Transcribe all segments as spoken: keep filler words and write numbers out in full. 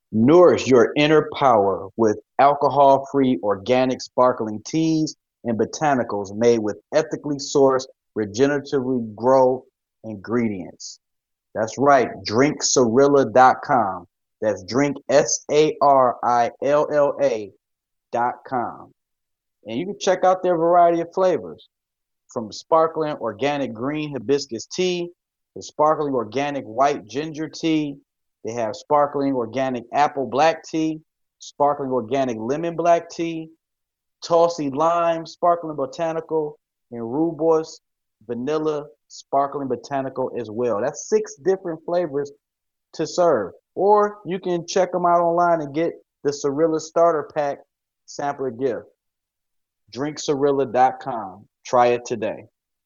Nourish your inner power with alcohol-free organic sparkling teas and botanicals made with ethically sourced, regeneratively grown ingredients. That's right, drink sarilla dot com. That's drink S A R I L L A dot com. And you can check out their variety of flavors from sparkling organic green hibiscus tea to sparkling organic white ginger tea. They have sparkling organic apple black tea, sparkling organic lemon black tea, Tulsi lime, sparkling botanical, and rooibos vanilla sparkling botanical as well. That's six different flavors to serve. Or you can check them out online and get the Sarilla Starter Pack sampler gift. drink sarilla dot com. Try it today.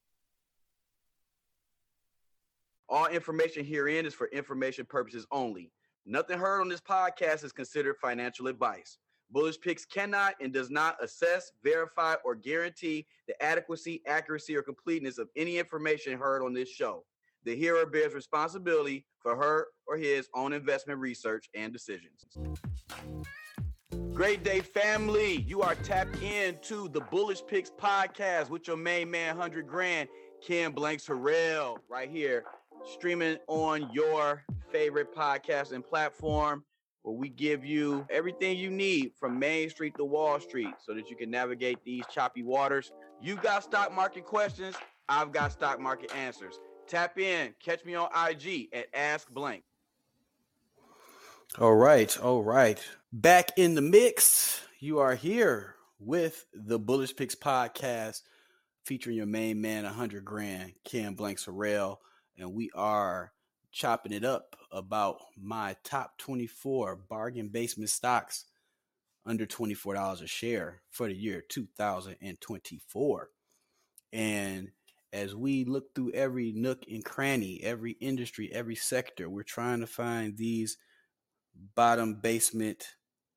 All information herein is for information purposes only. Nothing heard on this podcast is considered financial advice. Bullish Picks cannot and does not assess, verify, or guarantee the adequacy, accuracy, or completeness of any information heard on this show. The hearer bears responsibility for her or his own investment research and decisions. Great day, family. You are tapped into the Bullish Picks podcast with your main man, one hundred grand, Ken Blanks Harrell, right here, streaming on your favorite podcasting platform, where we give you everything you need from Main Street to Wall Street so that you can navigate these choppy waters. You got stock market questions, I've got stock market answers. Tap in. Catch me on I G at Ask Blank. All right, all right. Back in the mix. You are here with the Bullish Picks podcast featuring your main man, one hundred grand, Ken Blanks Harrell, and we are chopping it up about my top twenty-four bargain basement stocks under twenty-four dollars a share for the year two thousand twenty-four. And as we look through every nook and cranny, every industry, every sector, we're trying to find these bottom basement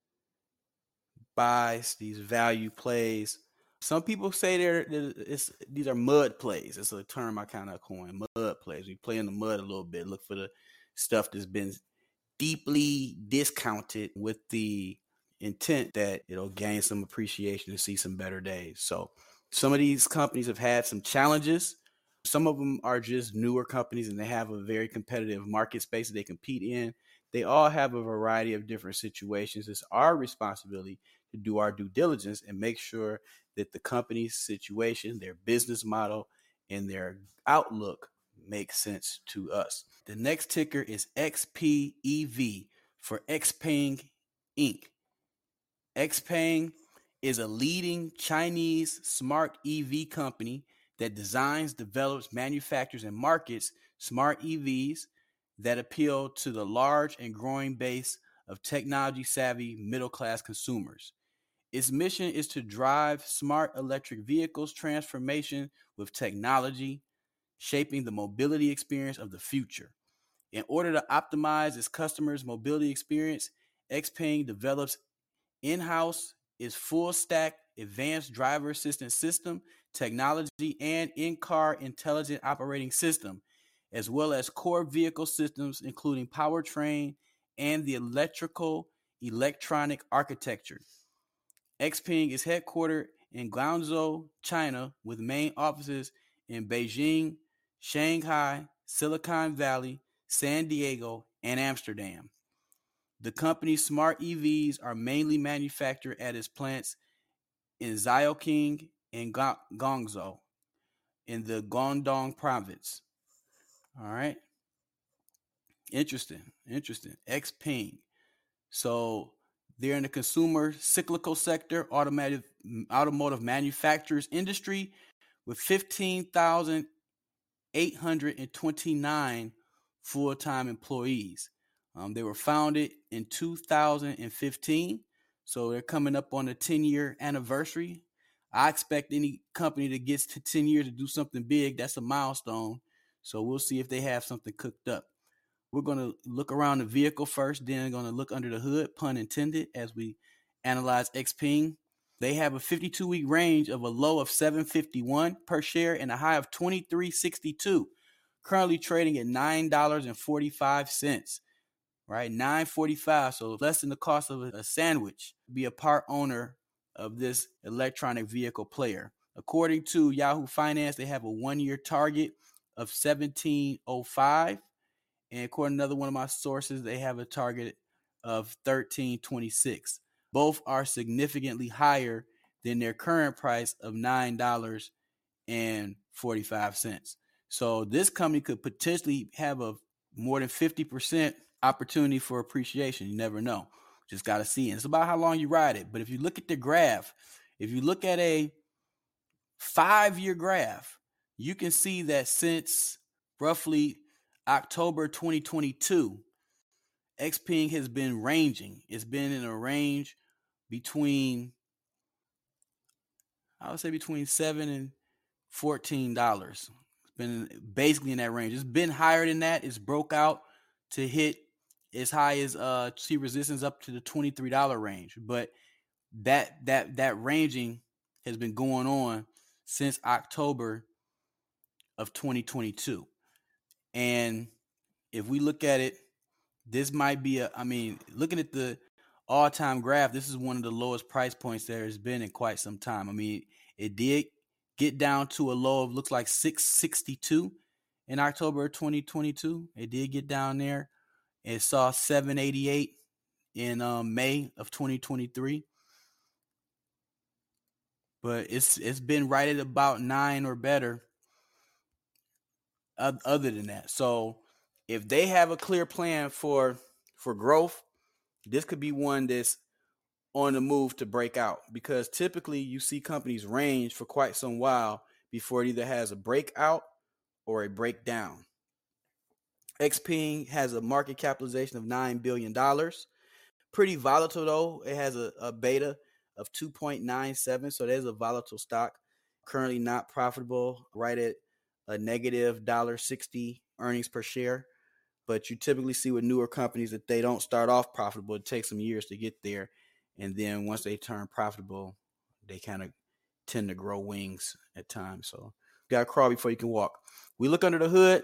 buys, these value plays. Some people say they're it's, these are mud plays. It's a term I kind of coined, mud plays. We play in the mud a little bit, look for the stuff that's been deeply discounted with the intent that it'll gain some appreciation to see some better days. So some of these companies have had some challenges. Some of them are just newer companies and they have a very competitive market space that they compete in. They all have a variety of different situations. It's our responsibility to do our due diligence and make sure that the company's situation, their business model, and their outlook makes sense to us. The next ticker is X P E V for Xpeng Incorporated. Xpeng is a leading Chinese smart E V company that designs, develops, manufactures, and markets smart E Vs that appeal to the large and growing base of technology-savvy middle-class consumers. Its mission is to drive smart electric vehicles transformation with technology, shaping the mobility experience of the future. In order to optimize its customers' mobility experience, Xpeng develops in-house its full-stack advanced driver assistance system, technology, and in-car intelligent operating system, as well as core vehicle systems, including powertrain and the electrical electronic architecture. Xpeng is headquartered in Guangzhou, China, with main offices in Beijing, Shanghai, Silicon Valley, San Diego, and Amsterdam. The company's smart E Vs are mainly manufactured at its plants in Zhaoqing and Guangzhou in the Guangdong province. All right. Interesting. Interesting. Xpeng. So they're in the consumer cyclical sector, automotive automotive manufacturers industry with fifteen thousand eight hundred twenty-nine full-time employees. Um, they were founded in two thousand fifteen, so they're coming up on a ten-year anniversary. I expect any company that gets to ten years to do something big. That's a milestone. So we'll see if they have something cooked up. We're going to look around the vehicle first, then going to look under the hood, pun intended, as we analyze Xpeng. They have a fifty-two-week range of a low of seven fifty-one per share and a high of twenty-three sixty-two, currently trading at nine dollars and forty-five cents. right? nine forty-five, so less than the cost of a sandwich. Be a part owner of this electronic vehicle player. According to Yahoo Finance, they have a one-year target of seventeen oh five. And according to another one of my sources, they have a target of thirteen twenty-six. Both are significantly higher than their current price of nine dollars and forty-five cents. So this company could potentially have a more than fifty percent opportunity for appreciation. You never know. Just got to see. And it's about how long you ride it. But if you look at the graph, if you look at a five-year graph, you can see that since roughly October twenty twenty-two, Xpeng has been ranging. It's been in a range between, I would say between seven and fourteen dollars. It's been basically in that range. It's been higher than that. It's broke out to hit as high as uh see resistance up to the twenty-three dollars range. But that that that ranging has been going on since October of twenty twenty-two. And if we look at it, this might be a, I mean, looking at the all-time graph, this is one of the lowest price points there has been in quite some time. I mean, it did get down to a low of looks like six sixty-two in October of twenty twenty-two. It did get down there. It saw seven eighty-eight in um, May of twenty twenty-three. But it's it's been right at about nine or better uh, other than that. So if they have a clear plan for for growth, this could be one that's on the move to break out, because typically you see companies range for quite some while before it either has a breakout or a breakdown. Xpeng has a market capitalization of nine billion dollars. Pretty volatile though. It has a, a beta of two point nine seven, so there's a volatile stock. Currently not profitable, right at a negative one dollar and sixty cents earnings per share. But you typically see with newer companies that they don't start off profitable. It takes some years to get there. And then once they turn profitable, they kind of tend to grow wings at times. So you got to crawl before you can walk. We look under the hood.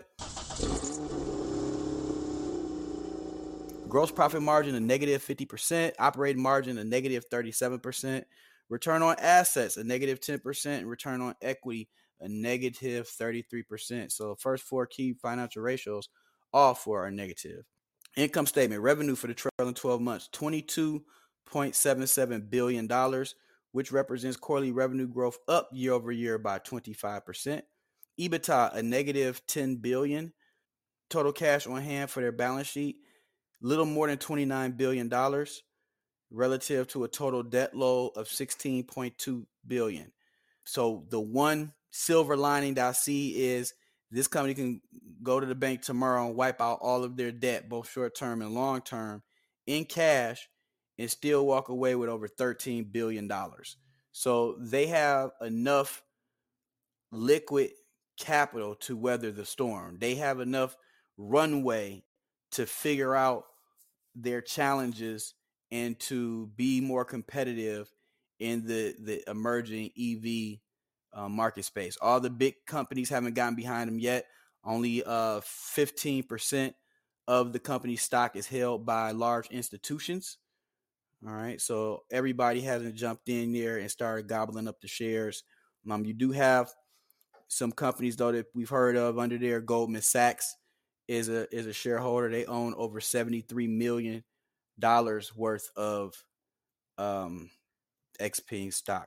Gross profit margin, a negative fifty percent. Operating margin, a negative thirty-seven percent. Return on assets, a negative ten percent. And return on equity, a negative thirty-three percent. So first four key financial ratios, all four are negative. Income statement, revenue for the trailing twelve months, twenty-two point seven seven billion dollars, which represents quarterly revenue growth up year over year by twenty-five percent. EBITDA, a negative ten billion dollars. Total cash on hand for their balance sheet, little more than twenty-nine billion dollars relative to a total debt load of sixteen point two billion dollars. So the one silver lining that I see is this company can go to the bank tomorrow and wipe out all of their debt, both short-term and long-term, in cash, and still walk away with over thirteen billion dollars. So they have enough liquid capital to weather the storm. They have enough runway to figure out their challenges and to be more competitive in the, the emerging E V uh, market space. All the big companies haven't gotten behind them yet. Only uh, fifteen percent of the company's stock is held by large institutions. All right, so everybody hasn't jumped in there and started gobbling up the shares. Um, you do have some companies, though, that we've heard of under there. Goldman Sachs is a is a shareholder. They own over seventy-three million dollars worth of um, Xpeng stock.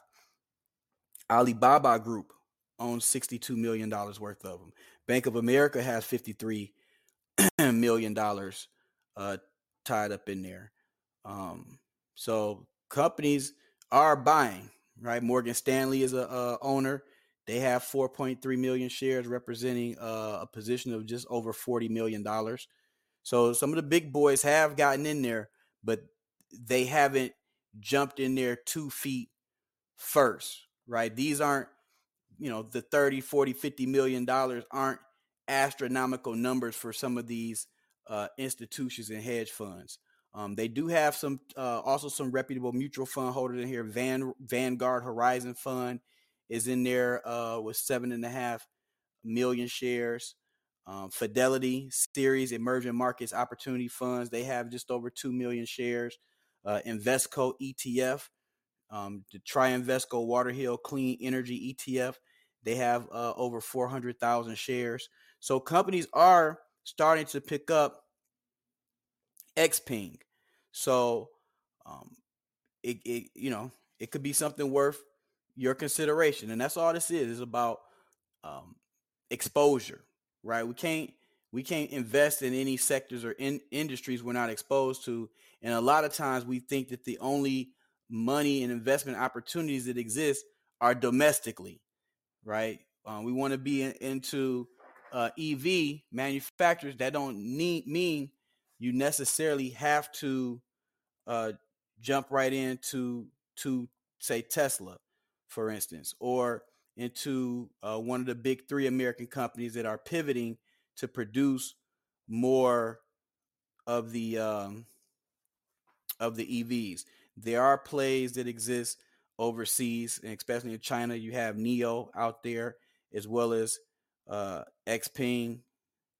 Alibaba Group owns sixty-two million dollars worth of them. Bank of America has fifty-three million dollars uh, tied up in there. Um, so companies are buying, right? Morgan Stanley is a, a owner. They have four point three million shares, representing uh, a position of just over forty million dollars. So some of the big boys have gotten in there, but they haven't jumped in there two feet first, right? These aren't, you know, the thirty, forty, fifty million dollars aren't astronomical numbers for some of these uh, institutions and hedge funds. Um, they do have some, uh, also some reputable mutual fund holders in here. Van, Vanguard Horizon Fund is in there uh, with seven and a half million shares. Um, Fidelity Series Emerging Markets Opportunity Funds, they have just over two million shares. Uh, Invesco E T F, um, the Tri-Invesco Waterhill Clean Energy E T F, they have uh, over four hundred thousand shares. So companies are starting to pick up X P I N G. So um, it, it, you know, it could be something worth your consideration. And that's all this is, is about um, exposure, right? We can't, we can't invest in any sectors or in industries we're not exposed to. And a lot of times we think that the only money and investment opportunities that exist are domestically, right? Um, we want to be in, into uh, E V manufacturers. That don't need, mean you necessarily have to uh, jump right into to say Tesla, for instance, or into uh, one of the big three American companies that are pivoting to produce more of the um, of the E Vs. There are plays that exist overseas, and especially in China. You have N I O out there, as well as uh, X P I N G.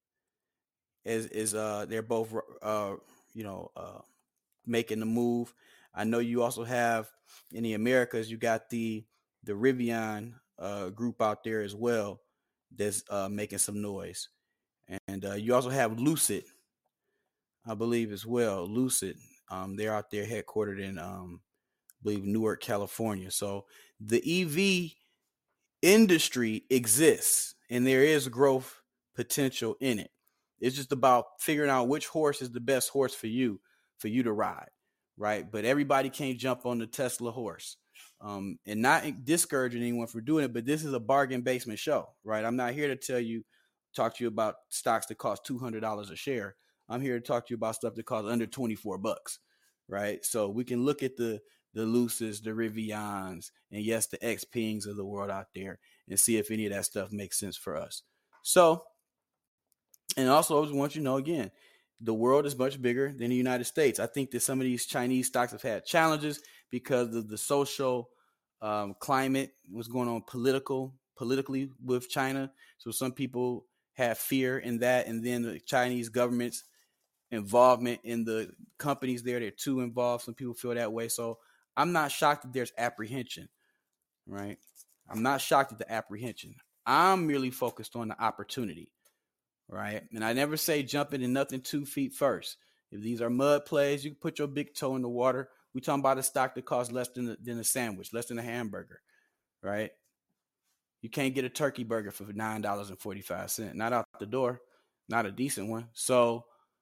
Is is uh they're both uh you know uh making the move. I know you also have in the Americas, you got the the Rivian uh, group out there as well that's uh, making some noise. And uh, you also have Lucid, I believe, as well. Lucid, um, they're out there headquartered in, um, I believe, Newark, California. So the E V industry exists and there is growth potential in it. It's just about figuring out which horse is the best horse for you, for you to ride, right? But everybody can't jump on the Tesla horse. Um, and not discouraging anyone for doing it, but this is a bargain basement show, right? I'm not here to tell you, talk to you about stocks that cost two hundred dollars a share. I'm here to talk to you about stuff that costs under twenty-four bucks, right? So we can look at the the Lucids, the Rivians, and yes, the X P I N Gs of the world out there and see if any of that stuff makes sense for us. So, and also I just want you to know again, the world is much bigger than the United States. I think that some of these Chinese stocks have had challenges because of the social um, climate, what's going on political, politically with China. So some people have fear in that. And then the Chinese government's involvement in the companies there, they're too involved. Some people feel that way. So I'm not shocked that there's apprehension, right? I'm not shocked at the apprehension. I'm merely focused on the opportunity, right? And I never say jump into nothing two feet first. If these are mud plays, you can put your big toe in the water. We're talking about a stock that costs less than a, than a sandwich, less than a hamburger, right? You can't get a turkey burger for nine dollars and forty-five cents. Not out the door, not a decent one. So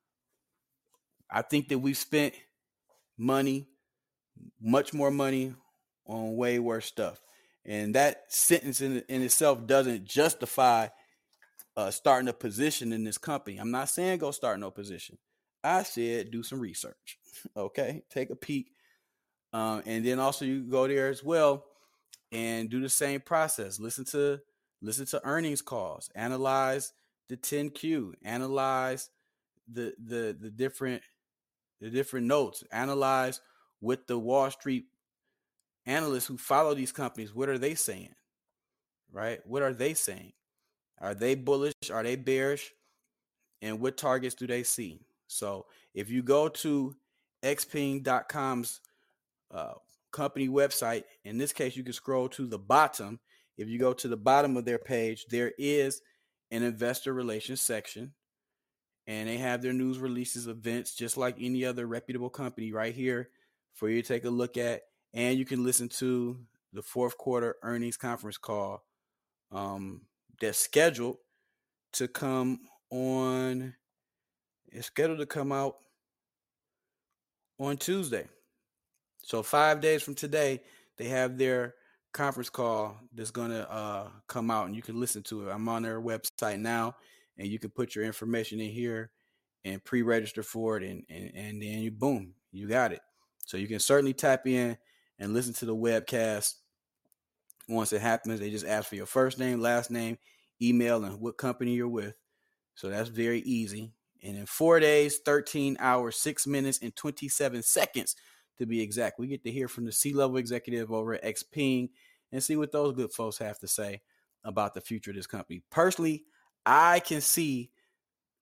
I think that we've spent money, much more money on way worse stuff. And that sentence in, in itself doesn't justify uh, starting a position in this company. I'm not saying go start no position. I said do some research. Okay, take a peek. Um, and then also you go there as well and do the same process. Listen to listen to earnings calls. Analyze the ten Q. Analyze the the the different the different notes. Analyze what the Wall Street analysts who follow these companies, what are they saying? Right? What are they saying? Are they bullish? Are they bearish? And what targets do they see? So if you go to X P I N G dot com's uh, company website, in this case, you can scroll to the bottom. If you go to the bottom of their page, there is an investor relations section. And they have their news releases, events, just like any other reputable company right here for you to take a look at. And you can listen to the fourth quarter earnings conference call um, that's scheduled to come on. It's scheduled to come out on Tuesday. So five days from today, they have their conference call that's going to uh, come out, and you can listen to it. I'm on their website now, and you can put your information in here and pre-register for it, and, and, and then you, boom, you got it. So you can certainly tap in and listen to the webcast. Once it happens, they just ask for your first name, last name, email, and what company you're with. So that's very easy. And in four days, thirteen hours, six minutes, and twenty-seven seconds to be exact, we get to hear from the C-level executive over at X P I N G and see what those good folks have to say about the future of this company. Personally, I can see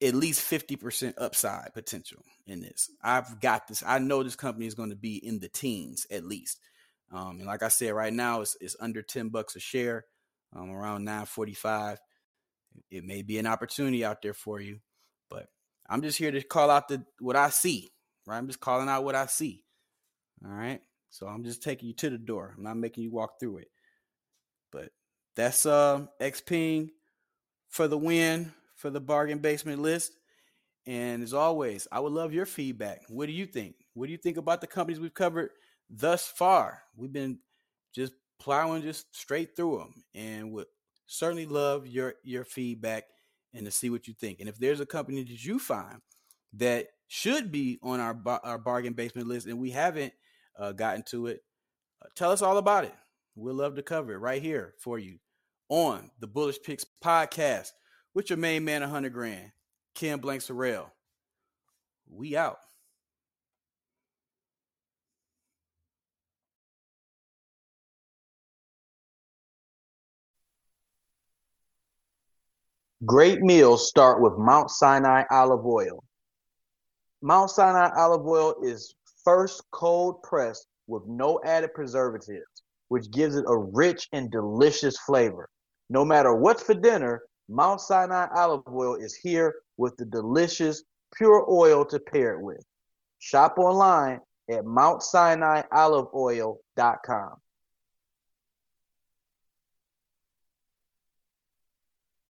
at least fifty percent upside potential in this. I've got this. I know this company is going to be in the teens at least. Um, and like I said, right now it's, it's under ten bucks a share, um, around nine forty-five. It may be an opportunity out there for you, but I'm just here to call out the what I see, right? I'm just calling out what I see. All right. So I'm just taking you to the door. I'm not making you walk through it. But that's uh, Xpeng for the win for the bargain basement list. And as always, I would love your feedback. What do you think? What do you think about the companies we've covered thus far? We've been just plowing just straight through them, and would certainly love your your feedback and to see what you think. And if there's a company that you find that should be on our our bargain basement list and we haven't uh, gotten to it, uh, tell us all about it. We'll love to cover it right here for you on the Bullish Picks podcast with your main man, one hundred grand, Ken Blanks Harrell. We out. Great meals start with Mount Sinai olive oil. Mount Sinai olive oil is first cold pressed with no added preservatives, which gives it a rich and delicious flavor. No matter what's for dinner, Mount Sinai olive oil is here with the delicious pure oil to pair it with. Shop online at mount sinai olive oil dot com.